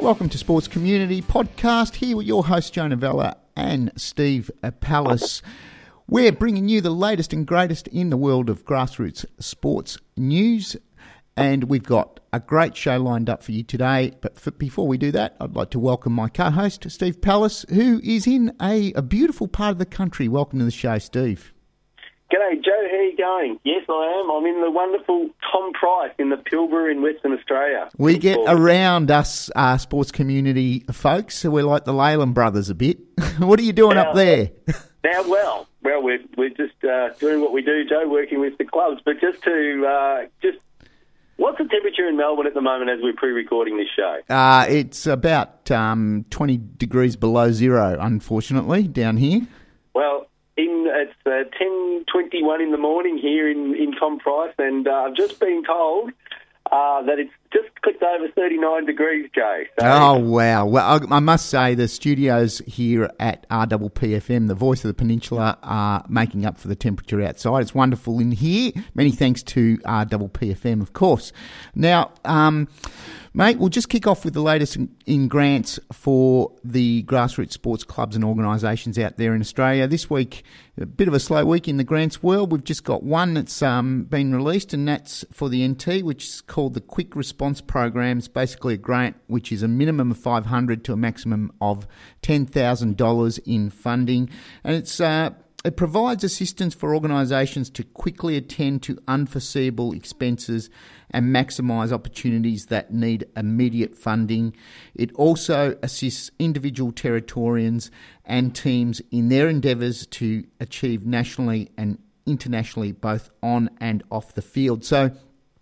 Welcome to Sports Community Podcast, here with your host, Joe Novella and Steve Pallas. We're bringing you the latest and greatest in the world of grassroots sports news, and we've got a great show lined up for you today. But before we do that, I'd like to welcome my co-host, Steve Pallas, who is in a beautiful part of the country. Welcome to the show, Steve. G'day, Joe. How are you going? Yes, I am. I'm in the wonderful Tom Price in the Pilbara in Western Australia. We get around us sports community folks, so we're like the Leyland brothers a bit. What are you doing up there? Well, we're just doing what we do, Joe, working with the clubs. But just what's the temperature in Melbourne at the moment as we're pre-recording this show? It's about 20 degrees below zero, unfortunately, down here. Well, it's 10:21 in the morning here in Tom Price, and I've just been told that it's just clicked over 39 degrees, Joe. So. Oh, wow. Well, I must say the studios here at RPPFM, the voice of the peninsula, are making up for the temperature outside. It's wonderful in here. Many thanks to RPPFM, of course. Now, mate, we'll just kick off with the latest in grants for the grassroots sports clubs and organisations out there in Australia. This week, a bit of a slow week in the grants world. We've just got one that's been released, and that's for the NT, which is called the Quick Response Program. It's basically a grant which is a minimum of $500 to a maximum of $10,000 in funding. And it provides assistance for organisations to quickly attend to unforeseeable expenses and maximise opportunities that need immediate funding. It also assists individual Territorians and teams in their endeavours to achieve nationally and internationally, both on and off the field. So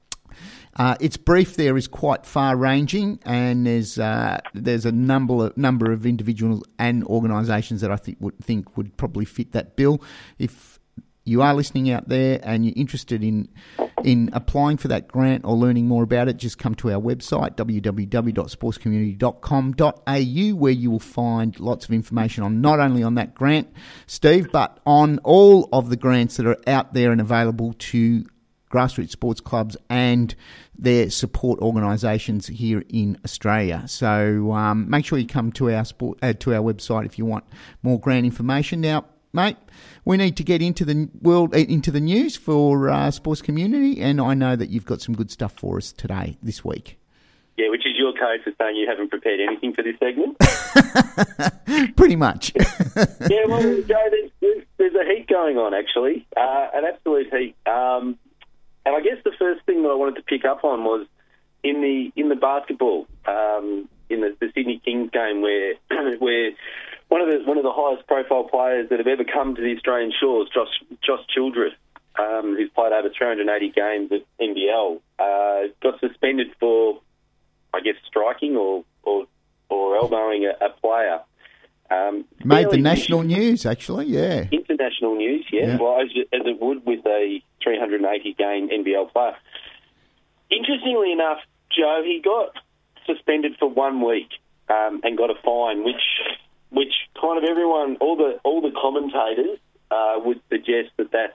its brief there is quite far-ranging, and there's a number of individuals and organisations that I think would probably fit that bill. If you are listening out there and you're interested in applying for that grant or learning more about it, just come to our website, www.sportscommunity.com.au, where you will find lots of information on not only on that grant, Steve, but on all of the grants that are out there and available to grassroots sports clubs and their support organisations here in Australia. So make sure you come to our website if you want more grant information. Now, mate, we need to get into the news for sports community, and I know that you've got some good stuff for us this week. Yeah, which is your code for saying you haven't prepared anything for this segment? Pretty much. Yeah, well, Joe, there's a heat going on, actually, an absolute heat. And I guess the first thing that I wanted to pick up on was in the basketball, in the Sydney Kings game, where one of the highest profile players that have ever come to the Australian shores, Josh Childress, who's played over 380 games at NBL, got suspended for, I guess, striking or elbowing a player. Made the national news, actually, yeah. International news, yeah. Well, as it would with a 380-game NBL player. Interestingly enough, Joe, he got suspended for 1 week and got a fine, which kind of everyone, all the commentators would suggest that's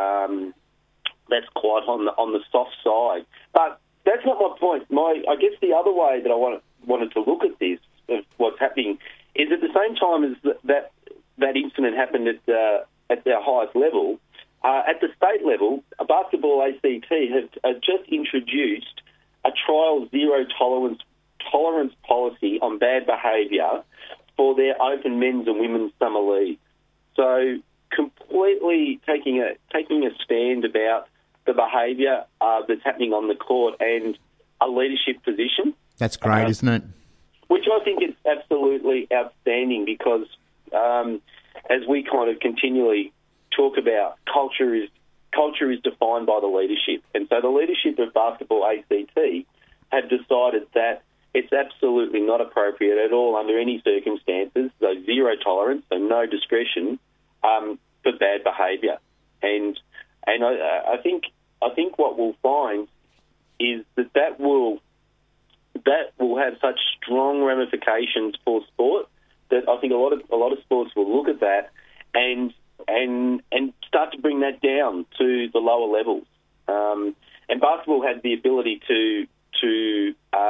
quite on the soft side. But that's not my point. I guess the other way that I wanted to look at this, of what's happening, is at the same time as that incident happened at their highest level, at the state level, a basketball ACT have just introduced a trial zero tolerance policy on bad behaviour for their open men's and women's summer league. So completely taking a stand about the behaviour that's happening on the court and a leadership position. That's great, isn't it? Which I think is absolutely outstanding because, as we kind of continually talk about, culture is defined by the leadership. And so the leadership of Basketball ACT have decided that it's absolutely not appropriate at all under any circumstances, so zero tolerance and no discretion for bad behaviour. And I think what we'll find is that will have such strong ramifications for sport that I think a lot of sports will look at that and start to bring that down to the lower levels. And basketball has the ability to and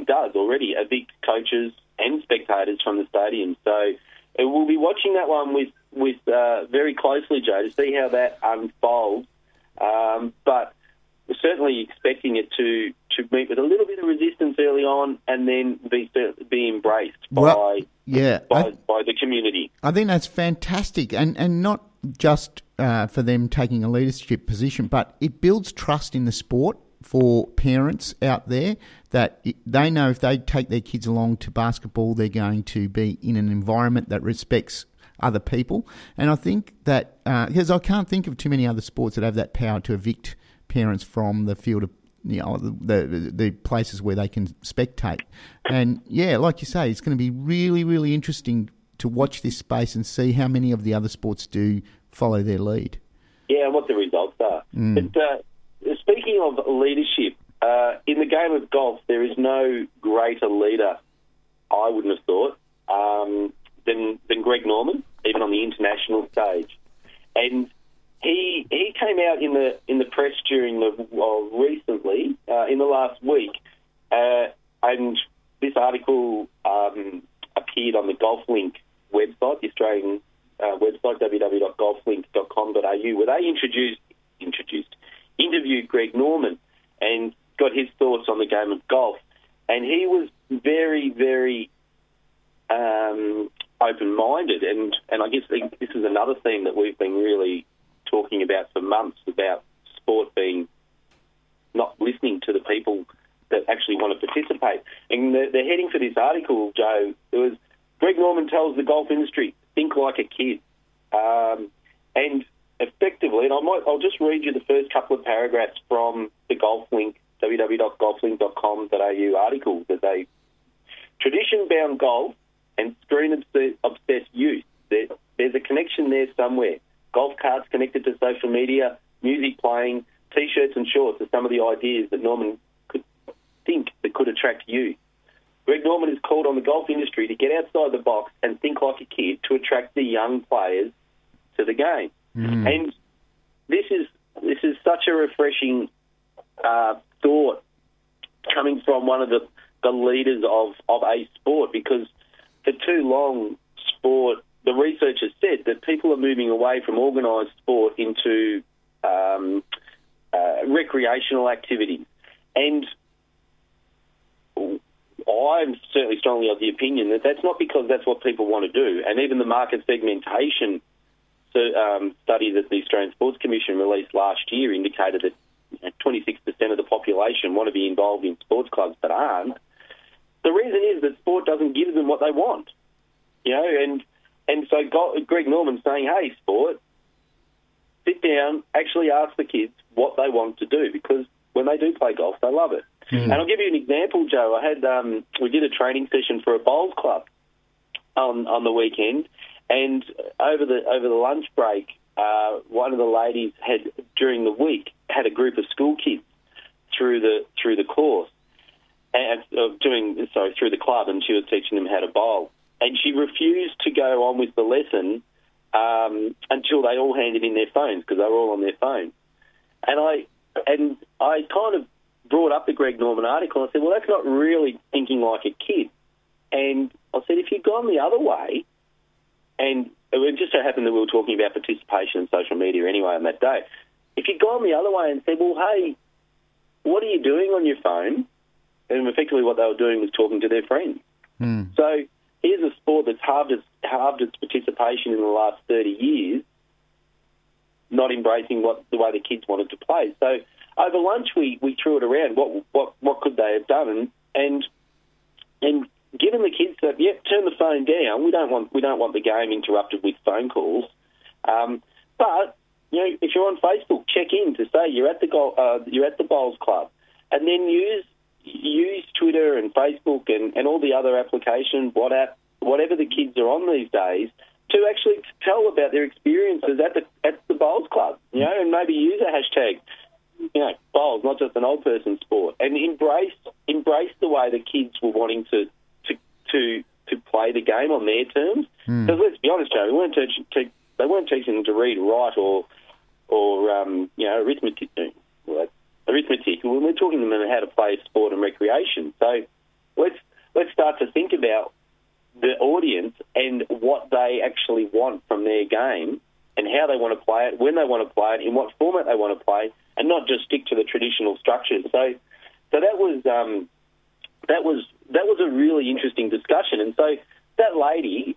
does already evict coaches and spectators from the stadium. So we'll be watching that one with very closely, Joe, to see how that unfolds. But we're certainly expecting it to meet with a little bit of resistance early on, and then be embraced by the community. I think that's fantastic, and not just for them taking a leadership position, but it builds trust in the sport for parents out there, that they know if they take their kids along to basketball, they're going to be in an environment that respects other people. And I think that, because I can't think of too many other sports that have that power to evict parents from the field of, the places where they can spectate. And yeah, like you say, it's going to be really, really interesting to watch this space and see how many of the other sports do follow their lead. Yeah, and what the results are. But speaking of leadership, in the game of golf, there is no greater leader, I wouldn't have thought, than Greg Norman, even on the international stage. And he came out in the press recently, in the last week, and this article appeared on the GolfLink website, the Australian website, www.golflink.com.au, where they interviewed Greg Norman and got his thoughts on the game of golf. And he was very, very open-minded, and I guess this is another theme that we've been really talking about for months, about sport being not listening to the people that actually want to participate. And the heading for this article, Joe, it was Greg Norman tells the golf industry, think like a kid. And effectively, and I'll just read you the first couple of paragraphs from the GolfLink, www.golflink.com.au article, that they tradition-bound golf and screen-obsessed youth. There's a connection there somewhere. Golf carts connected to social media, music playing, T-shirts and shorts are some of the ideas that Norman could think that could attract youth. Greg Norman has called on the golf industry to get outside the box and think like a kid to attract the young players to the game. And this is such a refreshing thought coming from one of the leaders of a sport, because for too long, sport, the research has said that people are moving away from organised sport into recreational activities. And I'm certainly strongly of the opinion that that's not because that's what people want to do. And even the market segmentation study that the Australian Sports Commission released last year indicated that 26% of the population want to be involved in sports clubs but aren't. The reason is that sport doesn't give them what they want. And so Greg Norman's saying, hey, sport, sit down, actually ask the kids what they want to do, because when they do play golf, they love it. And I'll give you an example, Joe. I had we did a training session for a bowls club on the weekend, and over the lunch break, one of the ladies had during the week had a group of school kids through the course and through the club, and she was teaching them how to bowl. And she refused to go on with the lesson until they all handed in their phones, because they were all on their phones. And I kind of brought up the Greg Norman article, and I said, well, that's not really thinking like a kid. And I said, if you'd gone the other way, and it just so happened that we were talking about participation in social media anyway on that day, if you'd gone the other way and said, well, hey, what are you doing on your phone? And effectively what they were doing was talking to their friends. So here's a sport that's halved its participation in the last 30 years, not embracing the way the kids wanted to play. So over lunch we threw it around. What could they have done? And given the kids that, turn the phone down. We don't want the game interrupted with phone calls. But if you're on Facebook, check in to say you're at the bowls club, and then use Twitter and Facebook and all the other applications, WhatsApp, whatever the kids are on these days, to actually tell about their experiences at the bowls club, and maybe use a hashtag, bowls, not just an old person sport, and embrace the way the kids were wanting to play the game on their terms. Because let's be honest, Joe, they weren't teaching them to read, write, or arithmetic. Arithmetic. When we're talking to them about how to play sport and recreation, so let's start to think about the audience and what they actually want from their game and how they want to play it, when they want to play it, in what format they want to play, and not just stick to the traditional structures. So that was a really interesting discussion. And so that lady,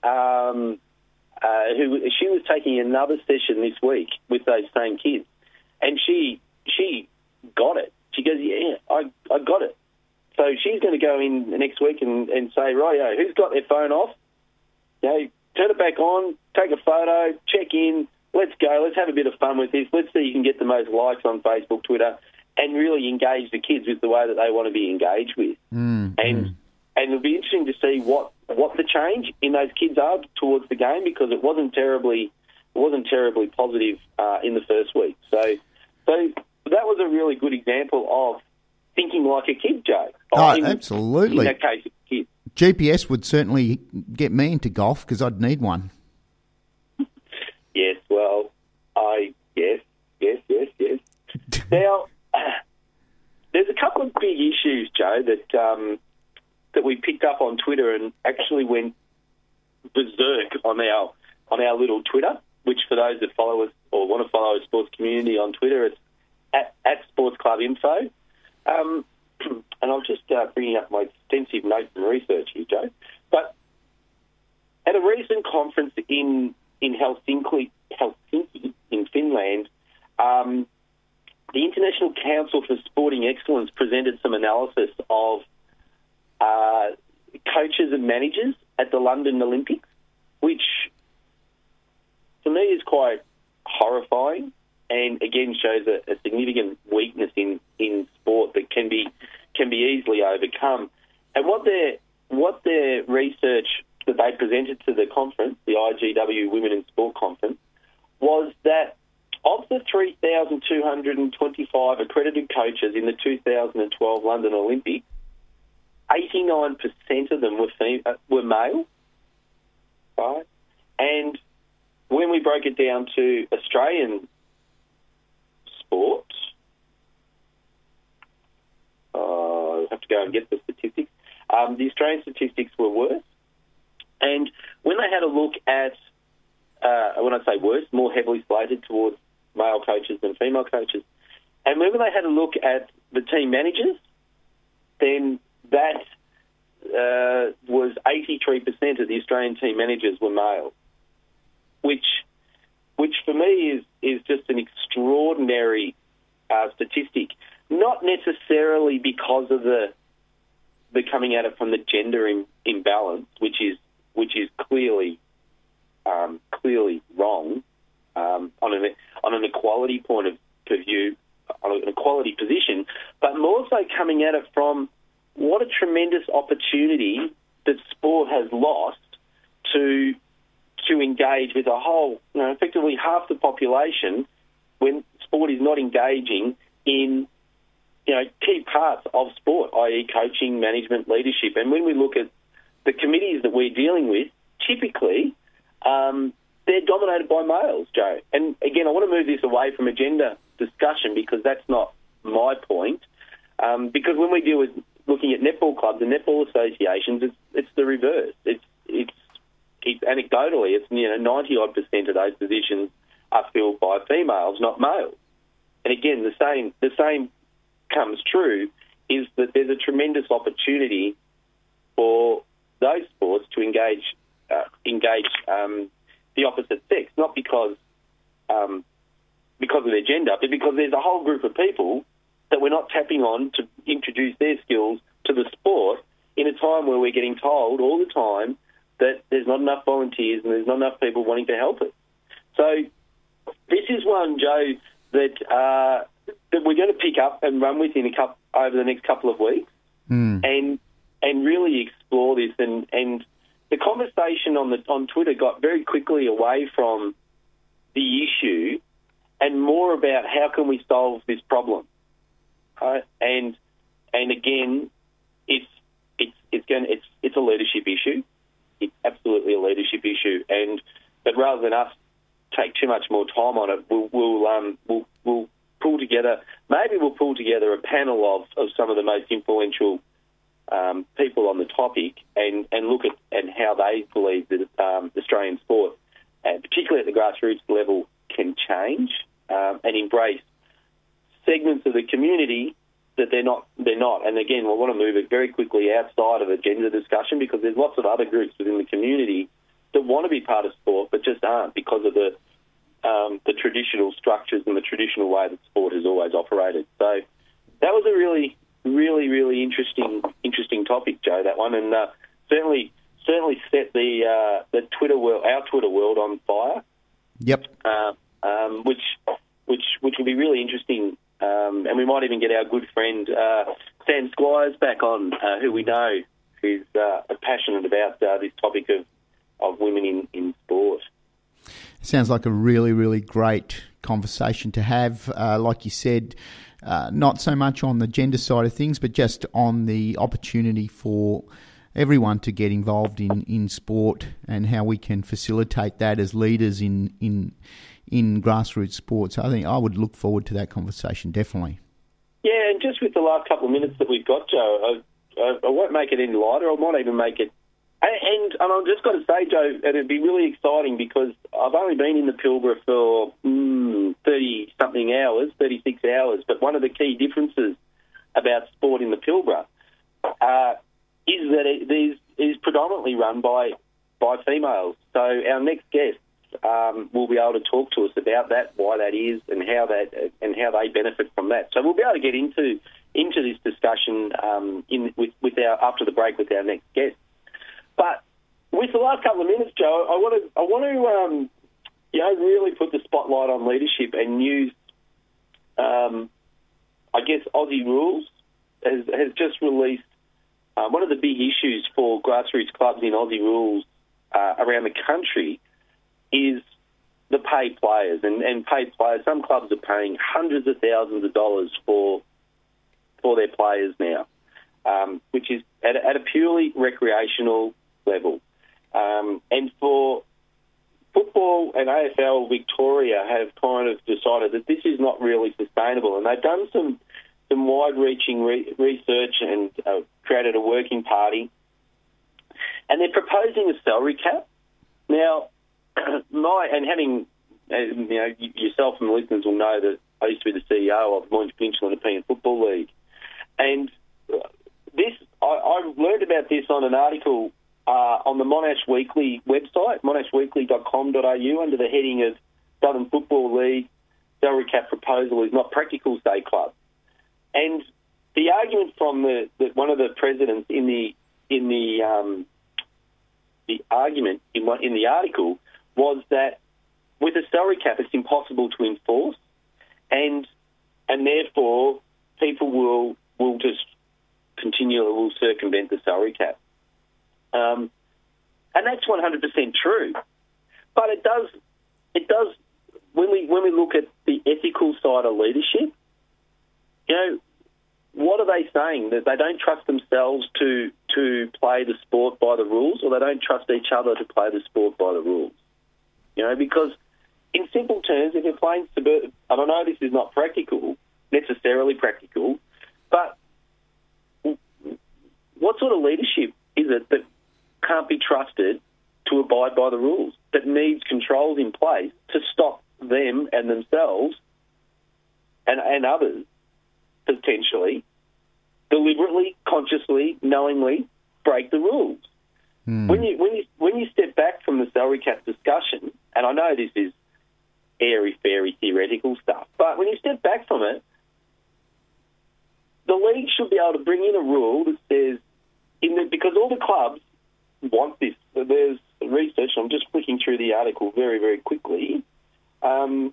she was taking another session this week with those same kids, and she got it. She goes, yeah, I got it. So she's going to go in next week and say, right, who's got their phone off? Turn it back on, take a photo, check in, let's go, let's have a bit of fun with this. Let's see you can get the most likes on Facebook, Twitter, and really engage the kids with the way that they want to be engaged with. And it'll be interesting to see what the change in those kids are towards the game, because it wasn't terribly positive in the first week. So that was a really good example of thinking like a kid, Joe. Absolutely. In that case, a kid. GPS would certainly get me into golf because I'd need one. Yes, well, yes. Now, there's a couple of big issues, Joe, that we picked up on Twitter and actually went berserk on our little Twitter, which for those that follow us or want to follow our sports community on Twitter, it's at Sports Club Info. And I'm just bringing up my extensive notes and research here, Joe. But at a recent conference in Helsinki in Finland, the International Council for Sporting Excellence presented some analysis of coaches and managers at the London Olympics, which to me is quite horrifying, and again shows a significant weakness in sport that can be easily overcome. And what their research that they presented to the conference, the IGW Women in Sport Conference, was that of the 3,225 accredited coaches in the 2012 London Olympics, 89% of them were male, right? And when we broke it down to Australian sport, I have to go and get the statistics. The Australian statistics were worse. And when they had a look at, when I say worse, more heavily slated towards male coaches than female coaches, and when they had a look at the team managers, then that was 83% of the Australian team managers were male, which for me is just an extraordinary statistic. Not necessarily because of the coming at it from the gender imbalance, which is clearly wrong on an equality point of view, on an equality position, but more so coming at it from what a tremendous opportunity that sport has lost to engage with a whole, effectively half the population, when sport is not engaging in key parts of sport, i.e. coaching, management, leadership. And when we look at the committees that we're dealing with, typically they're dominated by males, Joe. And again, I want to move this away from a gender discussion because that's not my point. Because when we deal with looking at netball clubs and netball associations, it's the reverse. It's anecdotally, it's 90-odd% of those positions are filled by females, not males. And again, the same comes true, is that there's a tremendous opportunity for those sports to engage the opposite sex, not because of their gender, but because there's a whole group of people that we're not tapping on to introduce their skills to the sport in a time where we're getting told all the time that there's not enough volunteers and there's not enough people wanting to help us. So this is one, Joe, that we're going to pick up and run with over the next couple of weeks and really explore this. And the conversation on Twitter got very quickly away from the issue and more about how can we solve this problem. And again, it's a leadership issue. It's absolutely a leadership issue. But rather than us take too much more time on it, we'll pull together. Maybe we'll pull together a panel of some of the most influential people on the topic and look at how they believe that Australian sport, particularly at the grassroots level, can change and embrace segments of the community that they're not. And again, we want to move it very quickly outside of a gender discussion, because there's lots of other groups within the community that want to be part of sport but just aren't, because of the traditional structures and the traditional way that sport has always operated. So that was a really, really, really interesting topic, Joe, that one, and certainly set the Twitter world, our Twitter world, on fire. Yep. Which will be really interesting, and we might even get our good friend Sam Squires back on, who we know is passionate about this topic of women in sport. Sounds like a really, really great conversation to have. Like you said, not so much on the gender side of things, but just on the opportunity for everyone to get involved in sport and how we can facilitate that as leaders in grassroots sports. I think I would look forward to that conversation, definitely. Yeah, and just with the last couple of minutes that we've got, Joe, I won't make it any lighter. I might even make it... And I've just got to say, Joe, it'd be really exciting, because I've only been in the Pilbara for 30-something hours, 36 hours, but one of the key differences about sport in the Pilbara is that it is predominantly run by females. So our next guest will be able to talk to us about that, why that is, and how they benefit from that. So we'll be able to get into this discussion after the break with our next guest. But with the last couple of minutes, Joe, I want to really put the spotlight on leadership and use, Aussie Rules has just released one of the big issues for grassroots clubs in Aussie Rules around the country is the paid players. And paid players, some clubs are paying hundreds of thousands of dollars for their players now, which is at a purely recreational level. And for football and AFL Victoria have kind of decided that this is not really sustainable, and they've done some wide-reaching research and created a working party, and they're proposing a salary cap. Now, yourself and the listeners will know that I used to be the CEO of Monash Peninsula Independent Football League, and I learned about this on an article on the Monash Weekly website, monashweekly.com.au, under the heading of Southern Football League salary cap proposal is not practical, say club. And the argument from one of the presidents in the argument in the article was that with a salary cap, it's impossible to enforce, and therefore people will just continually circumvent the salary cap. And that's 100% true. But it does when we look at the ethical side of leadership, what are they saying? That they don't trust themselves to play the sport by the rules, or they don't trust each other to play the sport by the rules? Because in simple terms, if you're playing suburban, and I know this is not necessarily practical, but what sort of leadership is it that can't be trusted to abide by the rules, that needs controls in place to stop them and themselves and others potentially deliberately, consciously, knowingly break the rules? When you step back from the salary cap discussion, and I know this is airy-fairy theoretical stuff, but when you step back from it, the league should be able to bring in a rule that says, because all the clubs want this. There's research, I'm just flicking through the article very, very quickly. A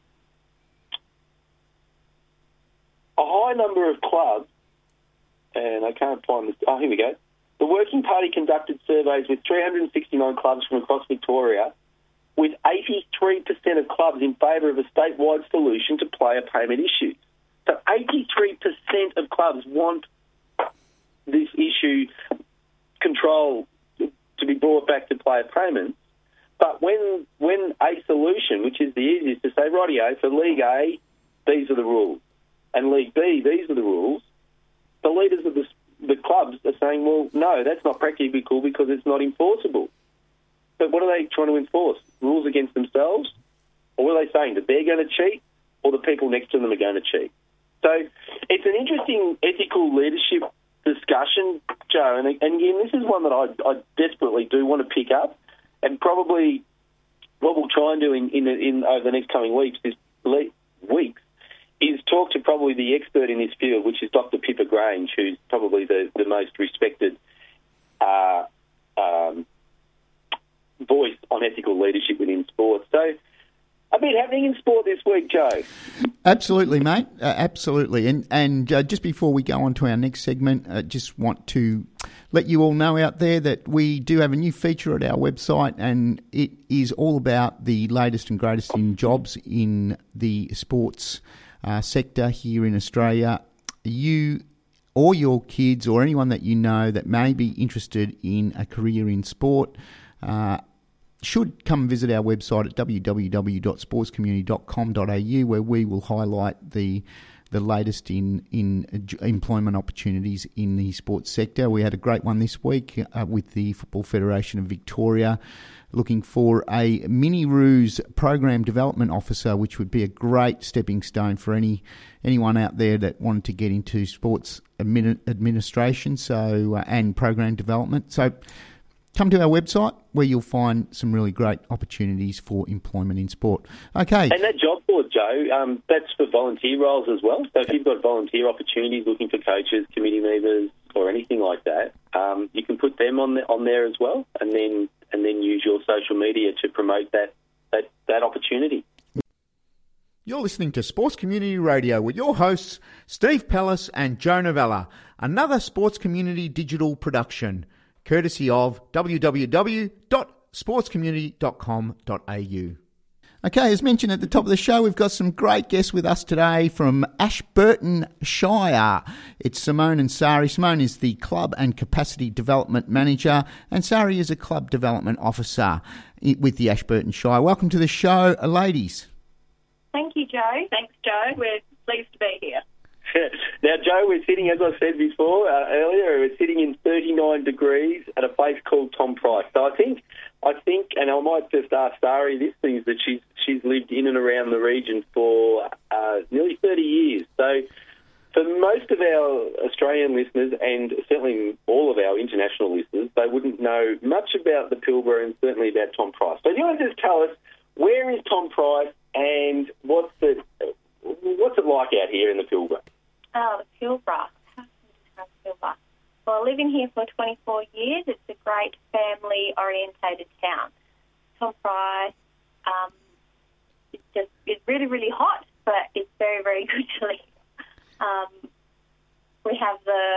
high number of clubs, and I can't find this. Oh, here we go. The Working Party conducted surveys with 369 clubs from across Victoria, with 83% of clubs in favour of a statewide solution to player payment issues. So 83% of clubs want this issue control to be brought back to player payments. But when a solution, which is the easiest, to say, rightio, for League A, these are the rules, and League B, these are the rules, the leaders of the clubs are saying, well, no, that's not practicable because it's not enforceable. But what are they trying to enforce? Rules against themselves? Or what are they saying? That they're going to cheat or the people next to them are going to cheat? So it's an interesting ethical leadership discussion, Joe. And again, this is one that I desperately do want to pick up. And probably what we'll try and do in over the next coming weeks is talk to probably the expert in this field, which is Dr. Pippa Grange, who's probably the most respected voice on ethical leadership within sport. So a bit happening in sport this week, Joe. Absolutely, mate. Absolutely. And just before we go on to our next segment, I just want to let you all know out there that we do have a new feature at our website, and it is all about the latest and greatest in jobs in the sports sector here in Australia. You or your kids or anyone that you know that may be interested in a career in sport should come visit our website at www.sportscommunity.com.au, where we will highlight the latest in employment opportunities in the sports sector. We had a great one this week with the Football Federation of Victoria looking for a Mini-Roos Program Development Officer, which would be a great stepping stone for anyone out there that wanted to get into sports administration and program development. So come to our website where you'll find some really great opportunities for employment in sport. Okay. And that job board, Joe, that's for volunteer roles as well. So if you've got volunteer opportunities looking for coaches, committee members, or anything like that, you can put them on there as well, and then use your social media to promote that opportunity. You're listening to Sports Community Radio with your hosts Steve Pellis and Joe Novella, another Sports Community digital production, courtesy of www.sportscommunity.com.au. Okay, as mentioned at the top of the show, we've got some great guests with us today from Ashburton Shire. It's Simone Ansari. Simone is the Club and Capacity Development Manager, and Sari is a Club Development Officer with the Ashburton Shire. Welcome to the show, ladies. Thank you, Joe. Thanks, Joe. We're pleased to be here. Now, Joe, we're sitting, as I said before, earlier, we're sitting in 39 degrees at a place called Tom Price. So I think, and I might just ask Sari this thing, is that she's lived in and around the region for nearly 30 years. So for most of our Australian listeners, and certainly all of our international listeners, they wouldn't know much about the Pilbara and certainly about Tom Price. So do you want to just tell us, where is Tom Price and what's it like out here in the Pilbara? Oh, the Pilbara. How can you describe Pilbara? Well, living here for 24 years, it's a great family-orientated town. Tom Price, it's really, really hot, but it's very, very good to live. We have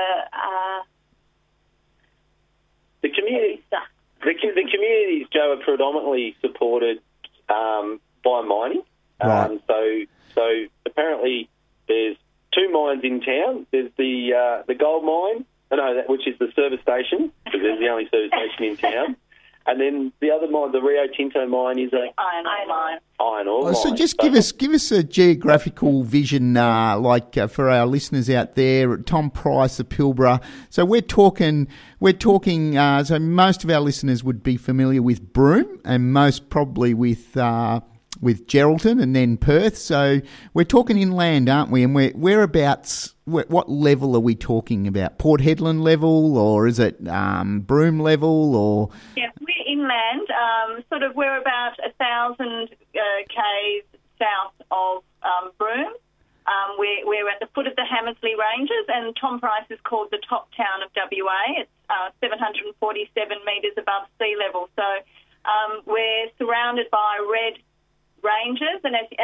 the community. The communities, Joe, are predominantly supported by mining. Right. So apparently there's two mines in town. There's the gold mine, which is the service station, because there's the only service station in town. And then the other mine, the Rio Tinto mine, is a iron ore mine. So just give us a geographical vision, for our listeners out there. Tom Price, the Pilbara. So we're talking. So most of our listeners would be familiar with Broome, and most probably with Geraldton and then Perth. So we're talking inland, aren't we? And whereabouts, what level are we talking about? Port Hedland level, or is it Broome level? Or yeah, we're inland. We're about 1,000 k's south of Broome. We're at the foot of the Hamersley Ranges, and Tom Price is called the top town of WA. It's 747 metres above sea level. So we're surrounded by red ranges, and as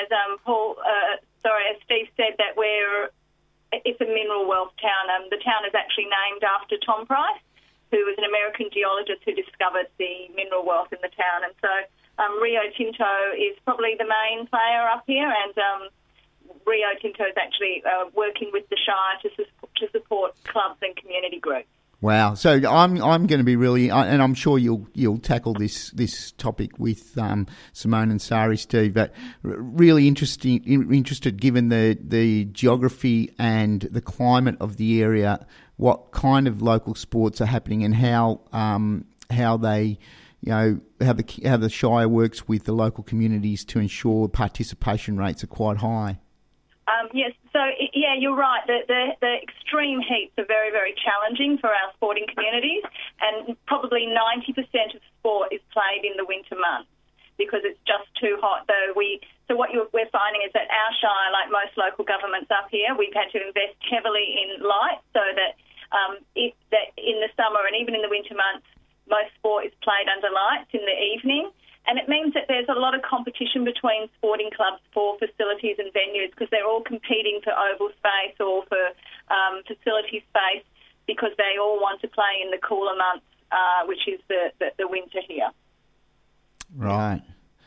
Steve said, that it's a mineral wealth town. The town is actually named after Tom Price, who was an American geologist who discovered the mineral wealth in the town. And so Rio Tinto is probably the main player up here, and Rio Tinto is actually working with the Shire to support clubs and community groups. Wow! So I'm going to be really, and I'm sure you'll tackle this topic with Simone and Sari, Steve. But really interested, given the geography and the climate of the area. what kind of local sports are happening and how they, how the Shire works with the local communities to ensure participation rates are quite high. Yes, so you're right. The extreme heats are very, very challenging for our sporting communities, and probably 90% of sport is played in the winter months because it's just too hot. So what we're finding is that our Shire, like most local governments up here, we've had to invest heavily in lights so that that in the summer and even in the winter months, most sport is played under lights in the evening. And it means that there's a lot of competition between sporting clubs for facilities and venues because they're all competing for oval space or for facility space because they all want to play in the cooler months, which is the winter here. Right.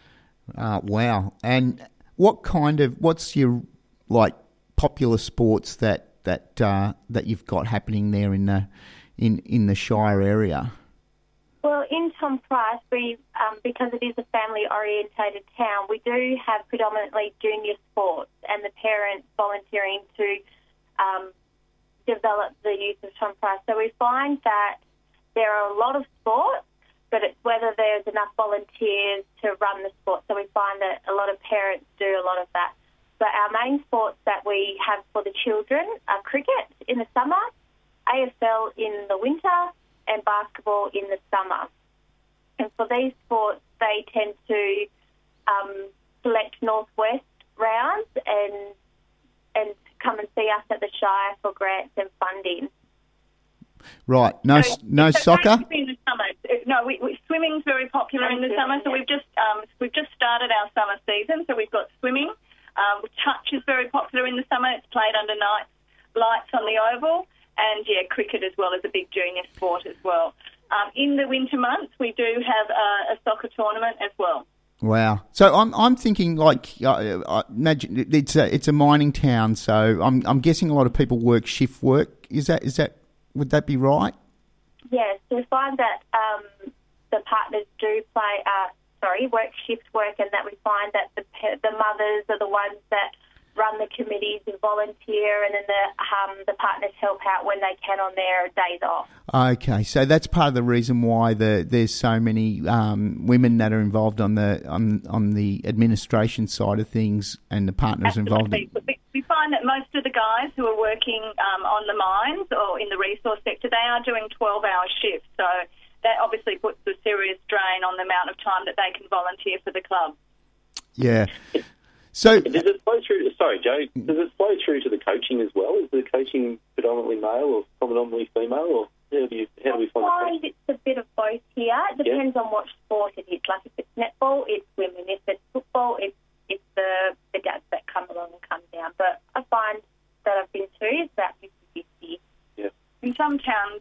Wow. And what's your popular sports that you've got happening there in the Shire area? Well, in Tom Price, we because it is a family-orientated town, we do have predominantly junior sports and the parents volunteering to develop the youth of Tom Price. So we find that there are a lot of sports, but it's whether there's enough volunteers to run the sport. So we find that a lot of parents do a lot of that. But our main sports that we have for the children are cricket in the summer, AFL in the winter, and basketball in the summer. And for these sports, they tend to select Northwest rounds and come and see us at the Shire for grants and funding. Right. No soccer? In the summer. No, swimming's very popular in the summer, so we've just started our summer season, so we've got swimming. Touch is very popular in the summer. It's played under night lights on the oval. And, cricket as well as a big junior sport as well. In the winter months, we do have a soccer tournament as well. Wow! So I'm thinking imagine it's a mining town, so I'm guessing a lot of people work shift work. Is that would that be right? Yes, we find that the partners do work shift work, and that we find that the mothers are the ones that run the committees and volunteer, and then the partners help out when they can on their days off. Okay, so that's part of the reason why there's so many women that are involved on the administration side of things, and the partners involved. We find that most of the guys who are working on the mines or in the resource sector, they are doing 12-hour shifts, so that obviously puts a serious drain on the amount of time that they can volunteer for the club. Yeah. So does it flow through? Sorry, Joe. Does it flow through to the coaching as well? Is the coaching predominantly male or predominantly female, or how do we find it? It's a bit of both here. It depends on what sport it is. Like if it's netball, it's women. If it's football, it's the dads that come along and come down. But I find that I've been to is about 50-50. Yeah. In some towns,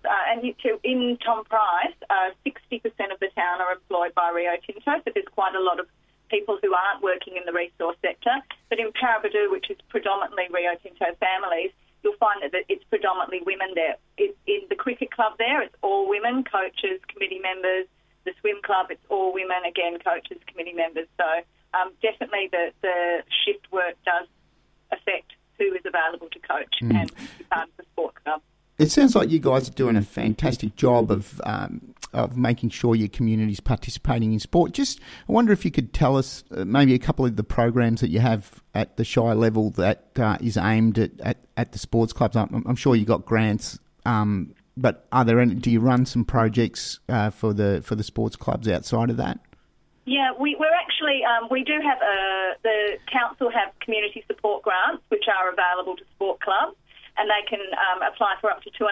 in Tom Price, 60% of the town are employed by Rio Tinto, so there's quite a lot of people who aren't working in the resource sector. But in Paraburdoo, which is predominantly Rio Tinto families, you'll find that it's predominantly women there. In the cricket club there, it's all women, coaches, committee members. The swim club, it's all women, again, coaches, committee members. So definitely the shift work does affect who is available to coach and be part of the sport club. It sounds like you guys are doing a fantastic job of making sure your community's participating in sport. I wonder if you could tell us maybe a couple of the programs that you have at the Shire level that is aimed at the sports clubs. I'm sure you got grants, but do you run some projects for the sports clubs outside of that? Yeah, we're actually we do have the council have community support grants which are available to sport clubs. And they can apply for up to $2,500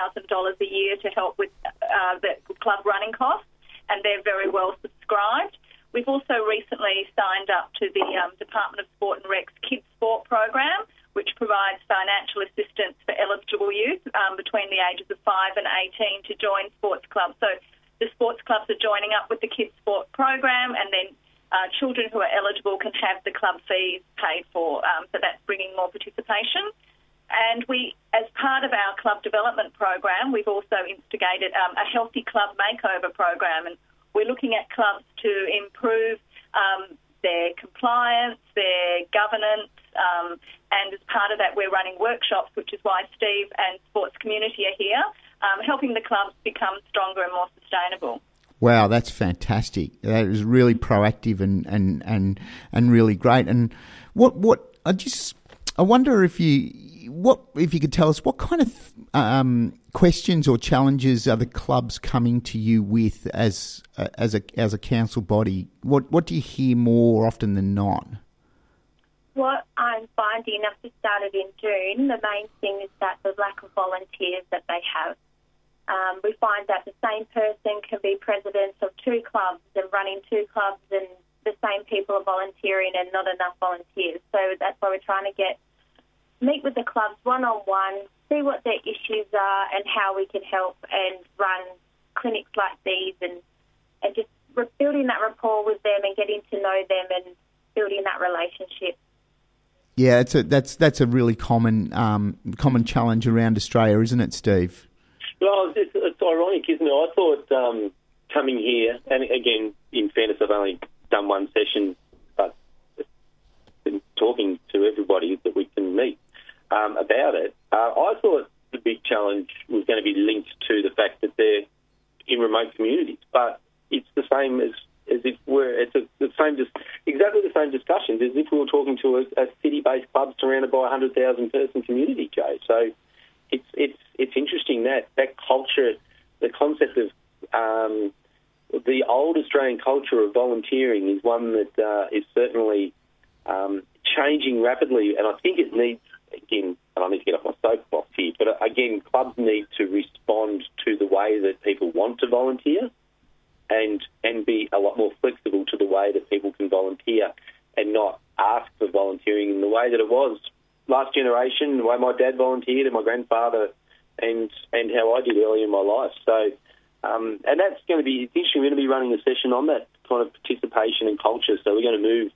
a year to help with the club running costs, and they're very well subscribed. We've also recently signed up to the Department of Sport and Rec's Kids Sport program, which provides financial assistance for eligible youth between the ages of 5 and 18 to join sports clubs. So the sports clubs are joining up with the Kids Sport program, and then children who are eligible can have the club fees paid for. So that's bringing more participation. And we, as part of our club development program, we've also instigated a healthy club makeover program, and we're looking at clubs to improve their compliance, their governance, And as part of that, we're running workshops, which is why Steve and Sports Community are here, helping the clubs become stronger and more sustainable. Wow, that's fantastic. That is really proactive and really great. And I wonder if you could tell us what kind of questions or challenges are the clubs coming to you with as a council body? What do you hear more often than not? What I'm finding, after started in June, the main thing is that the lack of volunteers that they have. We find that the same person can be president of two clubs and running two clubs, and the same people are volunteering and not enough volunteers. So that's why we're trying to meet with the clubs one-on-one, see what their issues are and how we can help, and run clinics like these and just building that rapport with them and getting to know them and building that relationship. Yeah, that's a really common challenge around Australia, isn't it, Steve? Well, it's ironic, isn't it? I thought coming here, and again, in fairness, I've only done one session, but been talking to everybody that we can meet about it. I thought the big challenge was going to be linked to the fact that they're in remote communities, but it's the same as if exactly the same discussions as if we were talking to a city-based club surrounded by a 100,000 person community, Joe. So it's interesting that culture, the concept of the old Australian culture of volunteering is one that is certainly changing rapidly, and I think it needs, again, and I need to get off my soapbox here, but again, clubs need to respond to the way that people want to volunteer and be a lot more flexible to the way that people can volunteer and not ask for volunteering in the way that it was last generation, the way my dad volunteered and my grandfather and how I did early in my life. So, and that's going to be, it's interesting, we're going to be running a session on that kind of participation and culture. So we're going to move,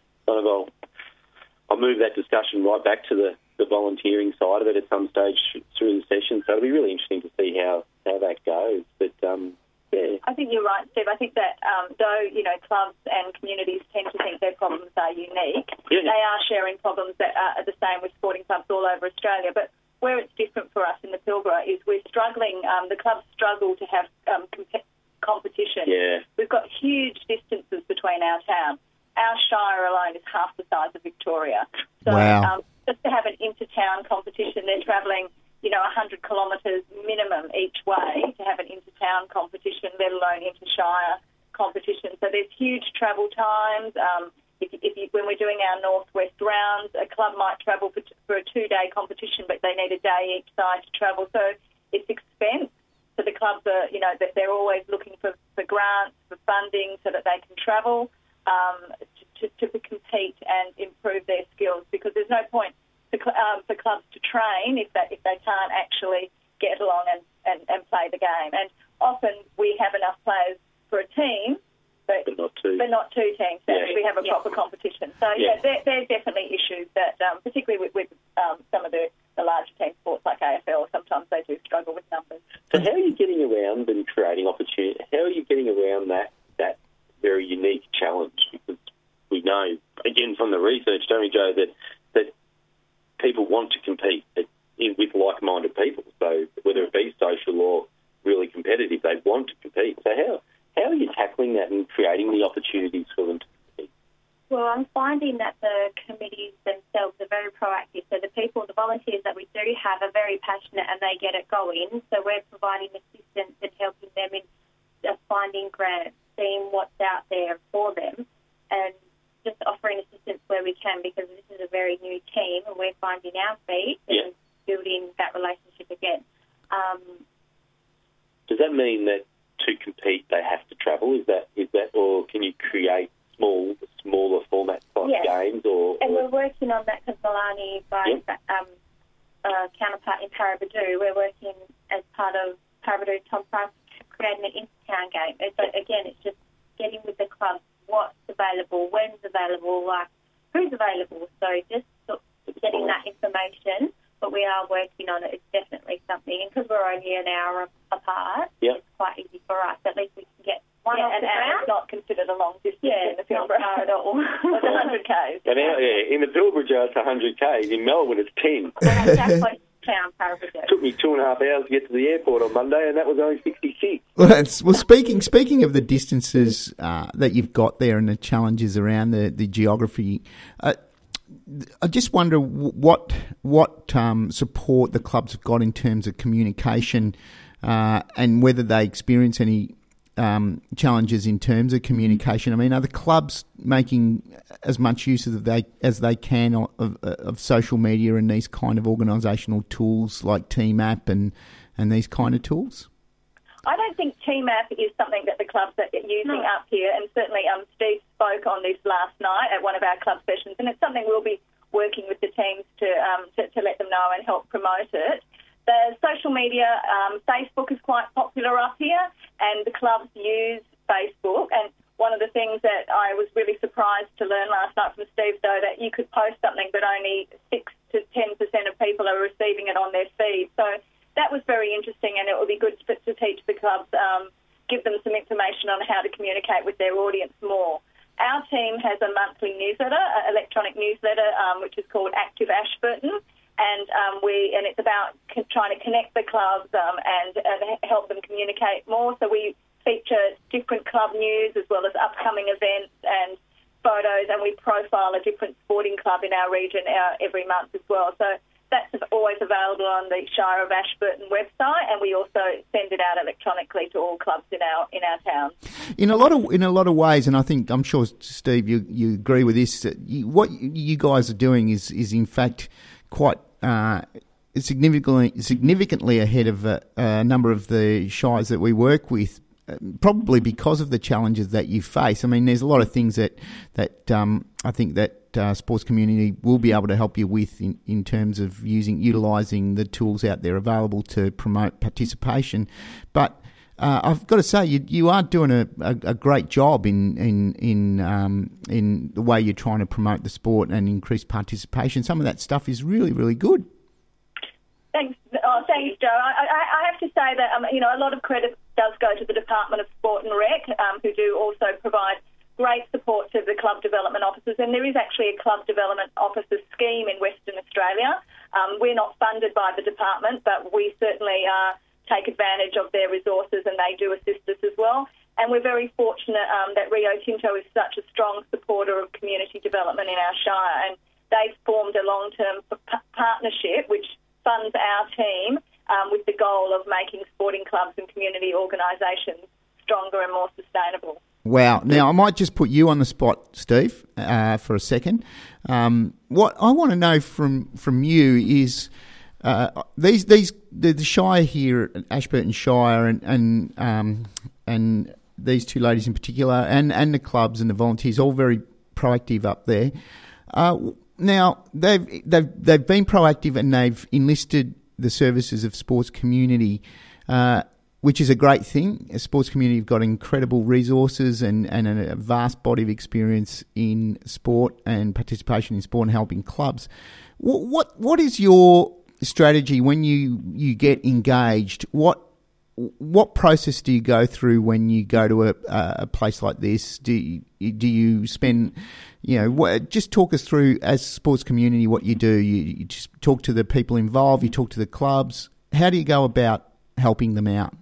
I'll move that discussion right back to the volunteering side of it at some stage through the session. So it'll be really interesting to see how that goes. But, yeah. I think you're right, Steve. I think that though, clubs and communities tend to think their problems are unique, they are sharing problems that are the same with sporting clubs all over Australia. But where it's different for us in the Pilbara is we're struggling, the clubs struggle to have competition. Yeah. We've got huge distances between our towns. Our shire alone is half the size of Victoria. So wow. Just to have an inter-town competition, they're travelling 100 kilometres minimum each way to have an inter-town competition, let alone inter-shire competition. So there's huge travel times. When we're doing our northwest rounds, a club might travel for a 2-day competition, but they need a day each side to travel. So it's expense. So the clubs are, they're always looking for grants, for funding so that they can travel to compete and improve their skills, because there's no point for clubs to train if they can't actually get along and play the game. And often we have enough players for a team, but not two teams. Yeah. We have a proper competition. So there's definitely issues that, particularly with some of the larger team sports like AFL, sometimes they do struggle with numbers. So how are you getting around and creating opportunity? How are you getting around that very unique challenge? Because we know, again, from the research, don't we, Joe, that people want to compete with like-minded people. So whether it be social or really competitive, they want to compete. So how are you tackling that and creating the opportunities for them to compete? Well, I'm finding that the committees themselves are very proactive. So the volunteers that we do have are very passionate and they get it going. So we're providing assistance and helping them in finding grants, seeing what's out there for them, and just offering assistance where we can, because this is a very new team and we're finding our feet and building that relationship again. Does that mean that to compete they have to travel? Is that, or can you create smaller format type games? And we're working on that because Milani, by counterpart in Paraburdoo, we're working as part of Paraburdoo Tom Price creating an inter-town game. It's just getting with the clubs, what's available, when's available, who's available. So just getting that information, but we are working on it. It's definitely something, and because we're only an hour apart, it's quite easy for us. At least we can get One off and the ground. it's not considered a long distance in the Pilbara at all. It's 100 k's. And in the Pilbara, it's 100 k's. In Melbourne, it's 10. Exactly. Town, It took me 2.5 hours to get to the airport on Monday, and that was only 66. Well, speaking of the distances that you've got there and the challenges around the geography, I just wonder what support the clubs have got in terms of communication, and whether they experience any challenges in terms of communication. I mean, are the clubs making as much use as they can of social media and these kind of organisational tools like Team App and these kind of tools? I don't think Team App is something that the clubs are using up here, and certainly Steve spoke on this last night at one of our club sessions, and it's something we'll be working with the teams to let them know and help promote it. The social media, Facebook is quite popular up here, and the clubs use Facebook. And one of the things that I was really surprised to learn last night from Steve, though, that you could post something but only 6 to 10% of people are receiving it on their feed. So that was very interesting, and it would be good to teach the clubs, give them some information on how to communicate with their audience more. Our team has a monthly newsletter, an electronic newsletter, which is called Active Ashburton. And it's about trying to connect the clubs and help them communicate more. So we feature different club news as well as upcoming events and photos, and we profile a different sporting club in our region every month as well. So that's always available on the Shire of Ashburton website, and we also send it out electronically to all clubs in our town. In a lot of ways, and I'm sure Steve, you agree with this. What you guys are doing is in fact quite significantly ahead of a number of the shires that we work with, probably because of the challenges that you face. I mean, there's a lot of things that I think that sports community will be able to help you with in terms of utilising the tools out there available to promote participation. But I've got to say, you are doing a great job in the way you're trying to promote the sport and increase participation. Some of that stuff is really, really good. Thanks, Joe. I have to say that a lot of credit does go to the Department of Sport and Rec, who do also provide great support to the club development officers, and there is actually a club development officer scheme in Western Australia. We're not funded by the department, but we certainly take advantage of their resources, and they do assist us as well. And we're very fortunate that Rio Tinto is such a strong supporter of community development in our shire, and they've formed a long-term partnership which funds our team with the goal of making sporting clubs and community organisations stronger and more sustainable. Wow. Now, I might just put you on the spot, Steve, for a second. What I want to know from you is the Shire here, Ashburton Shire, and these two ladies in particular, and the clubs and the volunteers, all very proactive up there. Now they've been proactive and they've enlisted the services of sports community, which is a great thing. A sports community have got incredible resources and a vast body of experience in sport and participation in sport and helping clubs. What is your strategy when you get engaged? What process do you go through when you go to a place like this? Do you spend, just talk us through as sports community what you do. You just talk to the people involved, you talk to the clubs. How do you go about helping them out?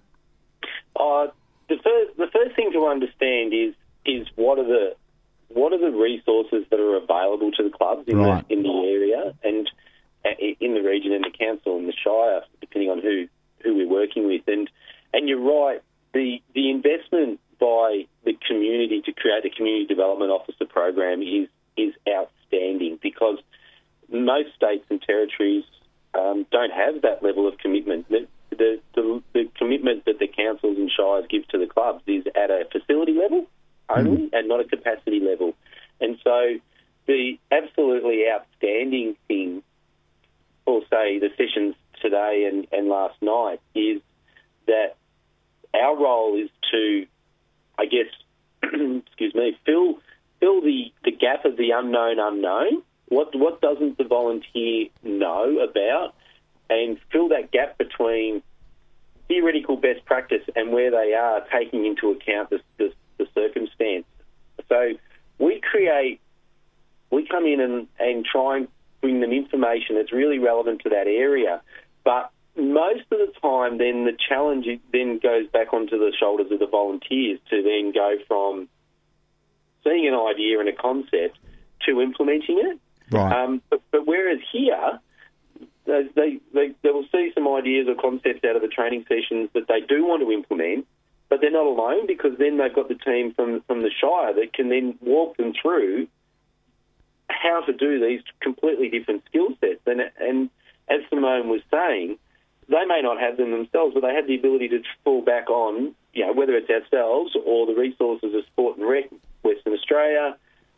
The first thing to understand is what are the resources that are available to the clubs in the area and in the region and the council and the shire, depending on who we're working with. And you're right, the investment by the community to create a community development officer program is outstanding, because most states and territories don't have that level of commitment. The commitment that the councils and shires give to the clubs is at a facility level only and not a capacity level. And so the absolutely outstanding thing, or say the sessions today and last night, is that our role is to, I guess, fill the gap of the unknown. What doesn't the volunteer know about, and fill that gap between theoretical best practice and where they are taking into account the circumstance. So we come in and try and bring them information that's really relevant to that area. But most of the time, then the challenge then goes back onto the shoulders of the volunteers to then go from seeing an idea and a concept to implementing it. Right. But whereas here, they will see some ideas or concepts out of the training sessions that they do want to implement, but they're not alone, because then they've got the team from the Shire that can then walk them through how to do these completely different skill sets. And as Simone was saying, they may not have them themselves, but they have the ability to fall back on, whether it's ourselves or the resources of Sport and Rec Western Australia,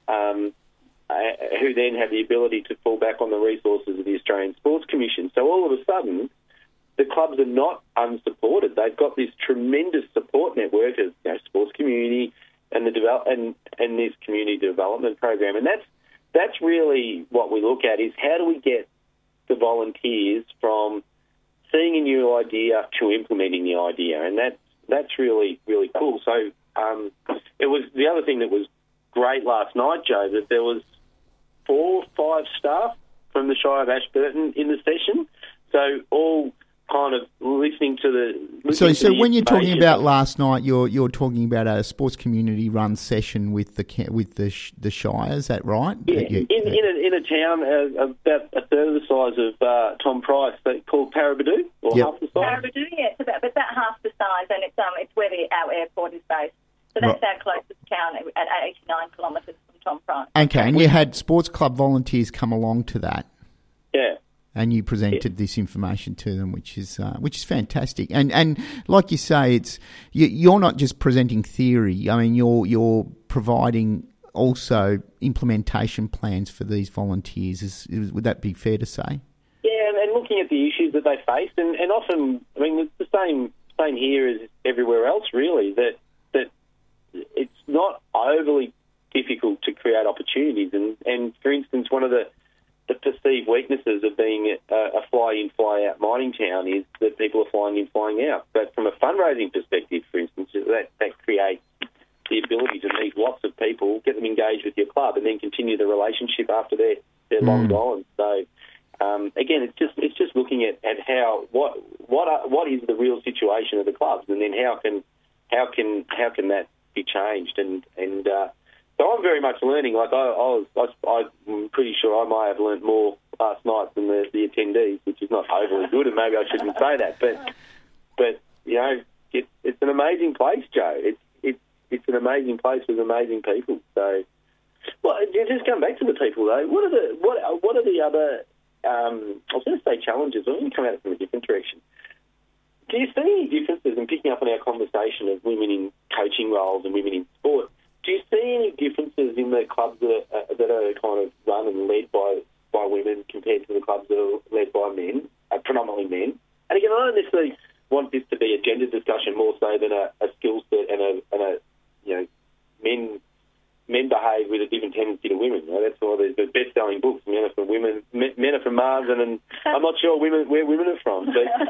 who then have the ability to fall back on the resources of the Australian Sports Commission. So all of a sudden, the clubs are not unsupported. They've got this tremendous support network as sports community and and this community development program. And that's really what we look at, is how do we get the volunteers from seeing a new idea to implementing the idea, and that's really, really cool. So it was the other thing that was great last night, Joe, that there was 4 or 5 staff from the Shire of Ashburton in the session, so all kind of listening to the. So when you're talking about last night, you're talking about a sports community run session with the Shire. Is that right? Yeah, in a town about a third of the size of Tom Price, called Paraburdoo, or half the size. Paraburdoo, yeah, it's about half the size, and it's where our airport is based. So that's our closest town at 89 kilometres from Tom Price. Okay, and you had sports club volunteers come along to that. Yeah. And you presented this information to them, which is fantastic. And like you say, you're not just presenting theory. I mean, you're providing also implementation plans for these volunteers. Would that be fair to say? Yeah, and looking at the issues that they face, and often, I mean, it's the same here as everywhere else, really. That it's not overly difficult to create opportunities. And for instance, one of the perceived weaknesses of being a fly-in, fly-out mining town is that people are flying in, flying out. But from a fundraising perspective, for instance, that creates the ability to meet lots of people, get them engaged with your club, and then continue the relationship after they're long gone. So again, it's just looking at how what is the real situation of the clubs, and then how can that be changed, and so I'm very much learning. Like I'm pretty sure I might have learnt more last night than the attendees, which is not overly good, and maybe I shouldn't say that. But it's an amazing place, Joe. It's an amazing place with amazing people. So, well, just come back to the people though. What are the other? I was going to say challenges. I'm going to come at it from a different direction. Do you see any differences in picking up on our conversation of women in coaching roles and women in sport? Do you see any differences in the clubs that are kind of run and led by women compared to the clubs that are led by men, predominantly men? And again, I don't necessarily want this to be a gender discussion more so than a skill set and a men behave with a different tendency to women. That's why there's the best-selling books. Men are from women, men are from Mars, and I'm not sure where women are from.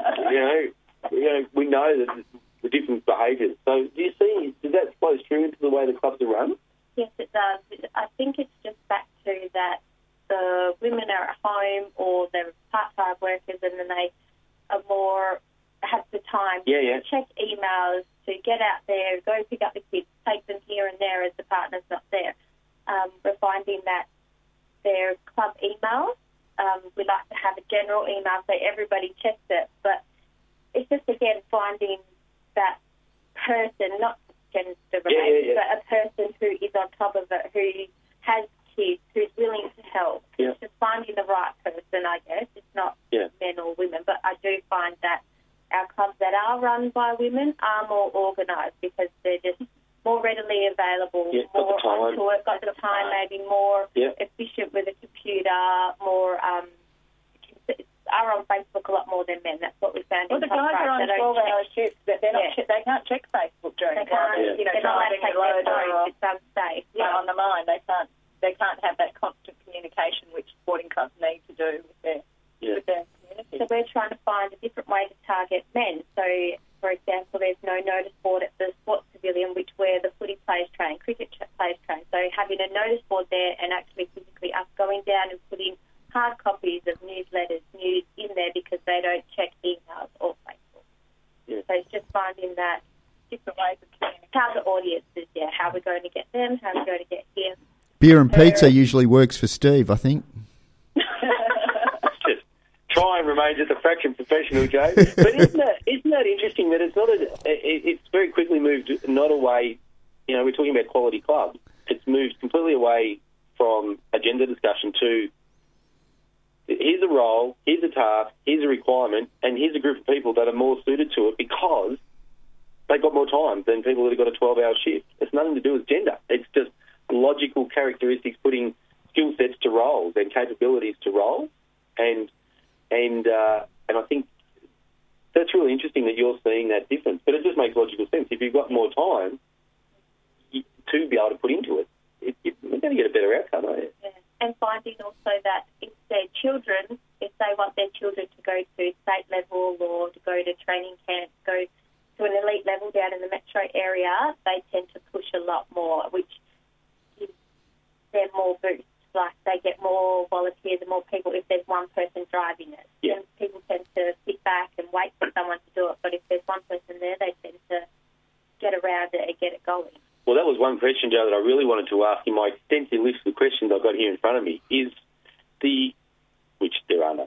But we know that the different behaviours. So does that flow through into the way the clubs are run? Yes, it does. I think it's just back to that the women are at home or they're part-time workers, and then they are more have the time to check emails, to get out there, go pick up the kids, take them here and there as the partner's not there. We're finding that their club emails, we like to have a general email so everybody checks it, but it's just, again, finding that person, not gender related, but a person who is on top of it, who has kids, who's willing to help. It's just finding the right person, I guess. It's not men or women, but I do find that our clubs that are run by women are more organised because they're just more readily available, more onto it, got the time, maybe more efficient with a computer, more are on Facebook a lot more than men. That's what we found. Well, the guys are on 12-hour shifts, but they can't check Facebook during the day. They're not allowed to take their phone. It's unsafe. On the mine, they can't have that constant communication which sporting clubs need to do with their community. So we're trying to find a different way to target men. So for example, there's no notice board at the sports pavilion, which where the footy players train, cricket players train. So having a notice board there and actually physically us going down and putting hard copies of newsletters, news in there because they don't check emails or Facebook. Yeah. So it's just finding that Different ways of communicating. target audiences, how we're going to get them, how we're going to get here. Beer and pizza usually works for Steve, I think. Just try and remain just a fraction professional, Joe. But isn't that interesting that it's not it's very quickly moved not away. You know, we're talking about quality clubs. It's moved completely away from a gender discussion to here's a role, here's a task, here's a requirement, and here's a group of people that are more suited to it because they've got more time than people that have got a 12-hour shift. It's nothing to do with gender. It's just logical characteristics, putting skill sets to roles and capabilities to roles, and I think that's really interesting that you're seeing that difference. But it just makes logical sense. If you've got more time to be able to put into it, you're going to get a better outcome, aren't you? Yeah. And finding also that if their children, if they want their children to go to state level or to go to training camps, go to an elite level down in the metro area, they tend to push a lot more, which gives them more boost. Like they get more volunteers and more people if there's one person driving it. Yeah. And people tend to sit back and wait for someone to do it, but if there's one person there, they tend to get around it and get it going. Well, that was one question, Joe, that I really wanted to ask in my extensive list of questions I've got here in front of me, which there are none,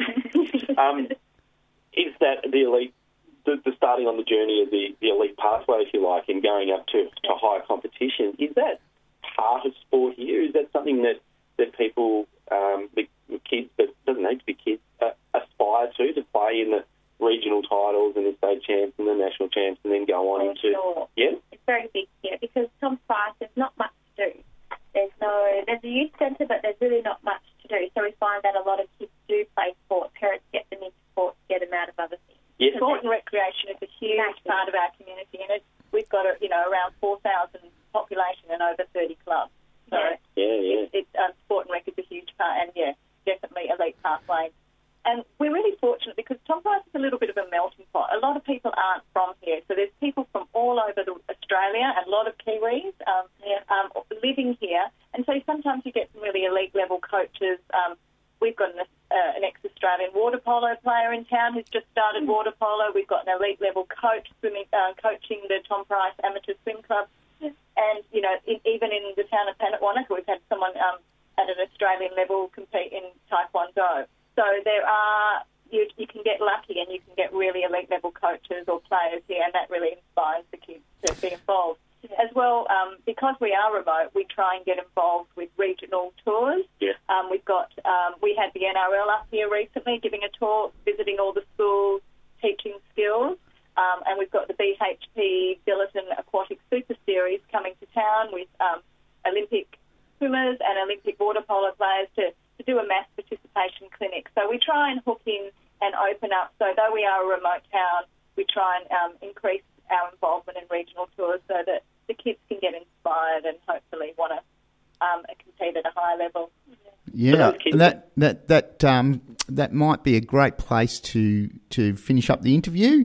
is that the elite, the starting on the journey of the elite pathway, if you like, and going up to higher competition. Is that part of sport here? Is that something that people, the kids, but it doesn't need to be kids, aspire to play in the regional titles and the state champs and the national champs and then go on into... Sure. Yeah? It's very big here because Tom Price, there's not much to do. There's a youth centre, but there's really not much to do. So we find that a lot of kids do play sport. Parents get them into sport to get them out of other things. Yes. Sport and recreation is a huge part of our community, and we've got around 4,000 population and over 30 clubs. So sport and rec is a huge part, and definitely elite pathways. And we're really fortunate because Tom Price is a little bit of a melting pot. A lot of people aren't from here, so there's people from all over Australia and a lot of Kiwis living here. And so sometimes you get some really elite level coaches. We've got an ex-Australian water polo player in town who's just started water polo. We've got an elite level coach coaching the Tom Price Amateur Swim Club. And, even in the town of Panatwanaka, we've had someone at an Australian level compete in Taekwondo. So there are, you can get lucky and you can get really elite level coaches or players here, and that really inspires the kids to be involved. As well, because we are remote, we try and get involved with regional tours. Yeah. We had the NRL up here recently giving a tour, visiting all the schools, teaching skills. And we've got the BHP Billiton Aquatic Super Series coming to town with Olympic swimmers and Olympic water polo players to do a mass participation clinic. So we try and hook in and open up. So though we are a remote town, we try and increase our involvement in regional tours so that the kids can get inspired and hopefully want to compete at a high level. Yeah, that might be a great place to finish up the interview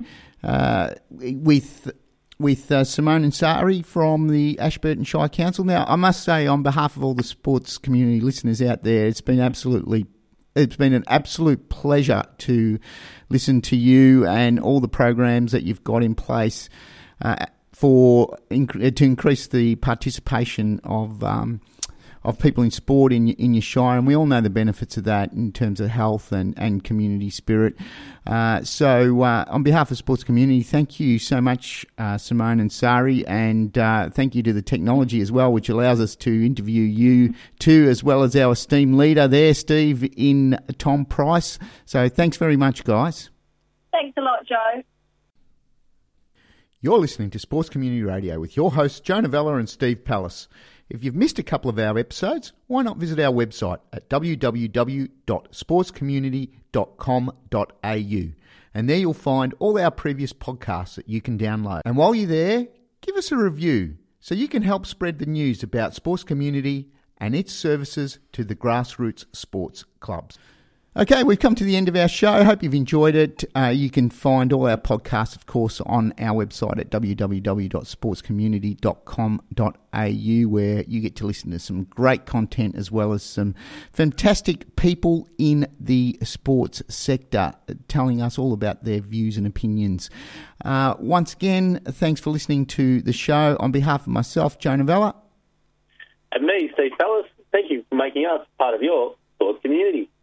with Simone Ansari from the Ashburton Shire Council. Now, I must say, on behalf of all the sports community listeners out there, it's been an absolute pleasure to listen to you and all the programs that you've got in place to increase the participation of people in sport in your shire, and we all know the benefits of that in terms of health and community spirit. So on behalf of the sports community, thank you so much, Simone Ansari, and thank you to the technology as well, which allows us to interview you too, as well as our esteemed leader there, Steve, in Tom Price. So thanks very much, guys. Thanks a lot, Joe. You're listening to Sports Community Radio with your hosts, Joe Novella and Steve Pallas. If you've missed a couple of our episodes, why not visit our website at www.sportscommunity.com.au, and there you'll find all our previous podcasts that you can download. And while you're there, give us a review so you can help spread the news about Sports Community and its services to the grassroots sports clubs. Okay, we've come to the end of our show. Hope you've enjoyed it. You can find all our podcasts, of course, on our website at www.sportscommunity.com.au, where you get to listen to some great content as well as some fantastic people in the sports sector telling us all about their views and opinions. Once again, thanks for listening to the show. On behalf of myself, Joe Novella. And me, Steve Fellis, thank you for making us part of your sports community.